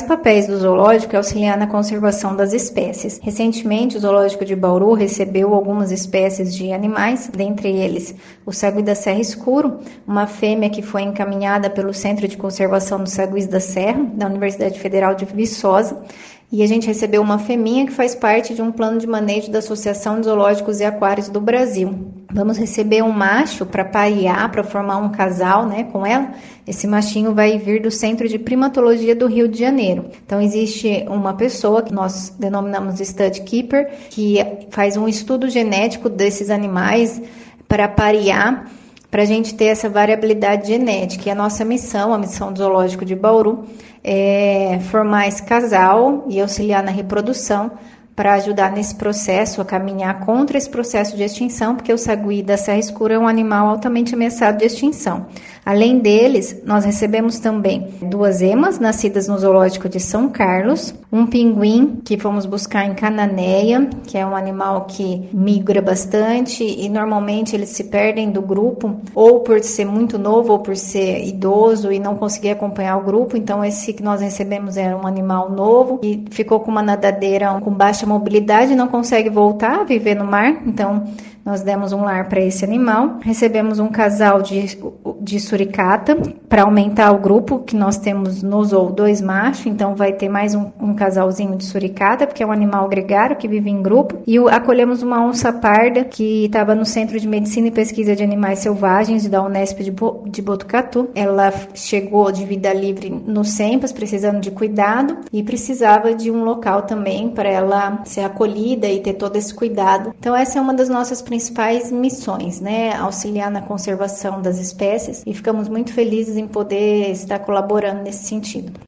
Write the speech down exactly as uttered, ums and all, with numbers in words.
papéis do zoológico é auxiliar na conservação das espécies. Recentemente, o zoológico de Bauru recebeu algumas espécies de animais, dentre eles o sagui da serra escuro, uma fêmea que foi encaminhada pelo Centro de Conservação dos Saguis da Serra, da Universidade Federal de Viçosa, e a gente recebeu uma fêmea que faz parte de um plano de manejo da Associação de Zoológicos e Aquários do Brasil. Vamos receber um macho para parear, para formar um casal, né, com ela. Esse machinho vai vir do Centro de Primatologia do Rio de Janeiro. Então, existe uma pessoa que nós denominamos Stud Keeper, que faz um estudo genético desses animais para parear, para a gente ter essa variabilidade genética. E a nossa missão, a missão do Zoológico de Bauru, é formar esse casal e auxiliar na reprodução para ajudar nesse processo, a caminhar contra esse processo de extinção, porque o sagui da serra escura é um animal altamente ameaçado de extinção. Além deles, nós recebemos também duas emas nascidas no zoológico de São Carlos, um pinguim que fomos buscar em Cananéia, que é um animal que migra bastante e normalmente eles se perdem do grupo, ou por ser muito novo ou por ser idoso e não conseguir acompanhar o grupo. Então esse que nós recebemos era um animal novo e ficou com uma nadadeira com baixa mobilidade, não consegue voltar a viver no mar, então nós demos um lar para esse animal. Recebemos um casal de, de suricata para aumentar o grupo, que nós temos no zoo dois machos, então vai ter mais um, um casalzinho de suricata, porque é um animal gregário que vive em grupo. E o, acolhemos uma onça parda que estava no Centro de Medicina e Pesquisa de Animais Selvagens da Unesp de, Bo, de Botucatu. Ela chegou de vida livre no SEMPAS, precisando de cuidado, e precisava de um local também para ela ser acolhida e ter todo esse cuidado. Então essa é uma das nossas principais missões, né? Auxiliar na conservação das espécies, e ficamos muito felizes em poder estar colaborando nesse sentido.